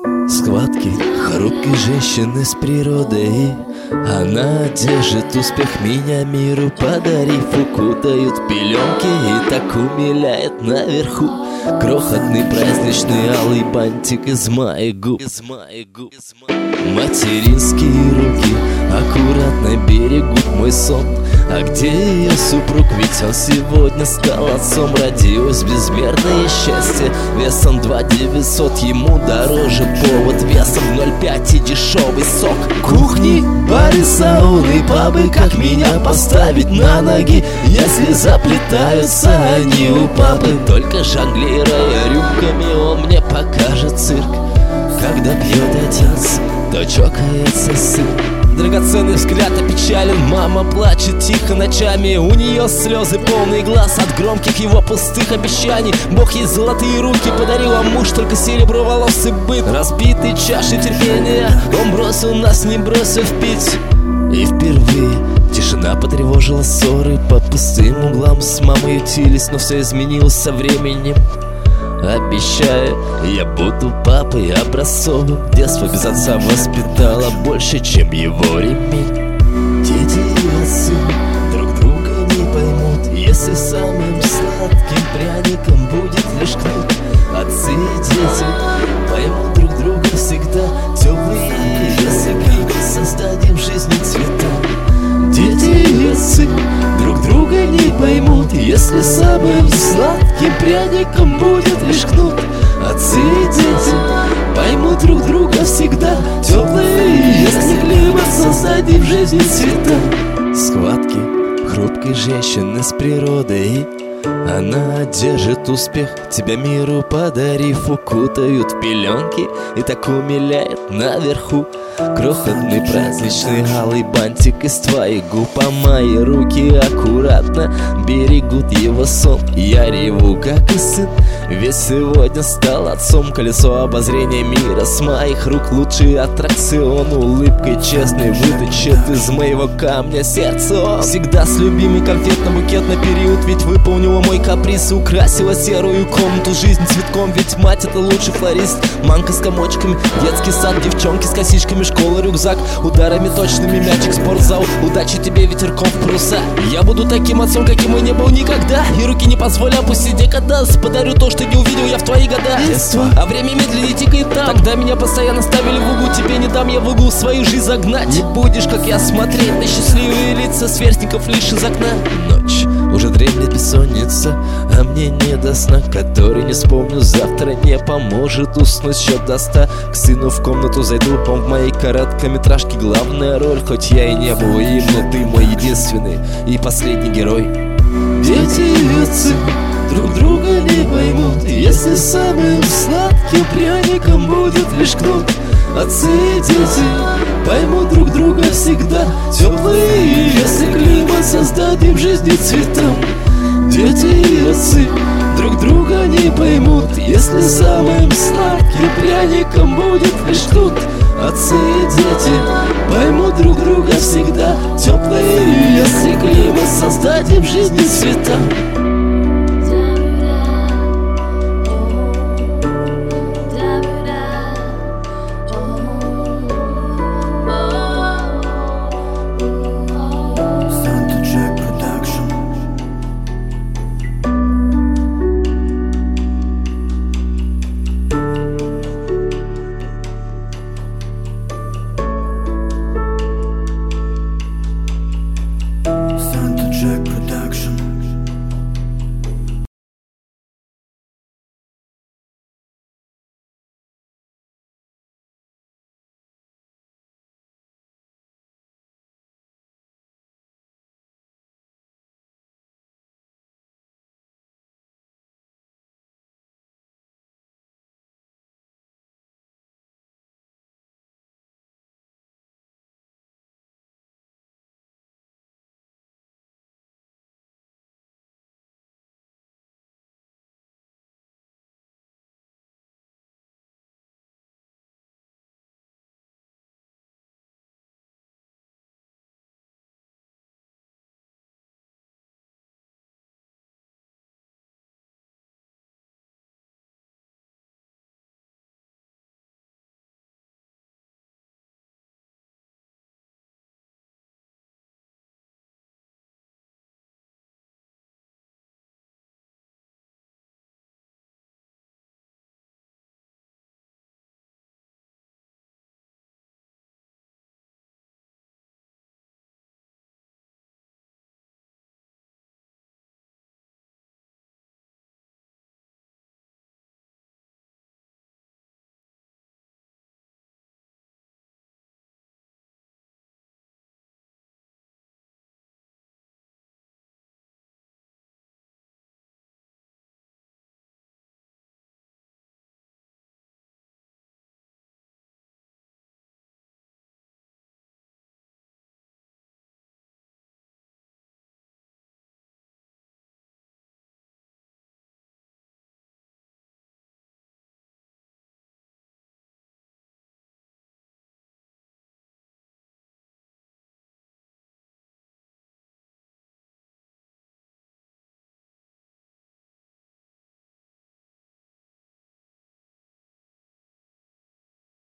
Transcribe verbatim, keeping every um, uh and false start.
Схватки хрупкой женщины с природой. Она держит успех меня миру подарив. Укутают пеленки и так умиляет наверху. Крохотный праздничный алый бантик из моих губ. Материнские руки аккуратно берегут мой сон. А где ее супруг? Ведь он сегодня стал отцом. Родилось безмерное счастье весом два девятьсот. Ему дороже повод весом ноль пять и дешевый сок. Кухни, бары, сауны, пабы. Как меня поставить на ноги, если заплетаются они у папы? Только жонглируя рюмками он мне покажет цирк. Когда пьет отец, то чокается сын. Драгоценный взгляд опечален, мама плачет тихо ночами. У нее слезы полный глаз от громких его пустых обещаний. Бог ей золотые руки подарил, а муж только сереброволосый быт. Разбитые чаши терпения он бросил нас, не бросив пить. И впервые тишина потревожила ссоры. По пустым углам с мамой ютились, но все изменилось со временем. Обещаю, я буду папой образцовым. Детство без отца воспитало больше, чем его ремень. Дети и отцы друг друга не поймут, если самым сладким пряником будет лишь кнут. Отцы и дети поймут друг друга всегда, теплые, если кликом создадим в жизни цвета. Дети и отцы друг друга не поймут, если самым сладким пряником будет лишь кнут. Отцы и дети поймут друг друга всегда, теплые, если климат создадим в жизни цвета. Схватки хрупкой женщины с природой. Она держит успех, тебя миру подарив. Укутают в пеленки и так умиляет наверху. Крохотный праздничный алый бантик из твоих губ. А мои руки аккуратно берегут его сон. Я реву, как и сын, ведь сегодня стал отцом. Колесо обозрения мира с моих рук лучший аттракцион. Улыбкой честной выточит из моего камня сердце он. Всегда с любимой конфетно-букетный период, ведь выполнила мой каприз. Украсила серую комнату жизнь цветком, ведь мать это лучший флорист. Манка с комочками, детский сад, девчонки с косичками, школа, рюкзак, ударами точными мячик, спортзал. Удачи тебе ветерком в паруса. Я буду таким отцом, каким и не был никогда. И руки не позволю опустить декаданс. Подарю то, что не увидел я в твои года. Детство, а время медленнее тикает там. Тогда меня постоянно ставили в угол. Тебе не дам я в угол свою жизнь загнать. Не будешь, как я, смотреть на счастливые лица сверстников лишь из окна. Ночь, уже дремлет бессонница, а мне не до сна, который не вспомню завтра, не поможет уснуть. Счет до ста, к сыну в комнату зайду. Он в моей короткометражке главная роль. Хоть я и не был им, но ты мой единственный и последний герой. Дети и отцы друг друга не поймут, если самым сладким пряником будет лишь кнут. Отцы и дети поймут друг друга всегда, теплые, если климат создадим в жизни цветом. Дети и отцы друг друга не поймут, если самым сладким пряником будет лишь кнут. Отцы и дети поймут друг друга всегда, теплые, если климат создадим в жизни цветом.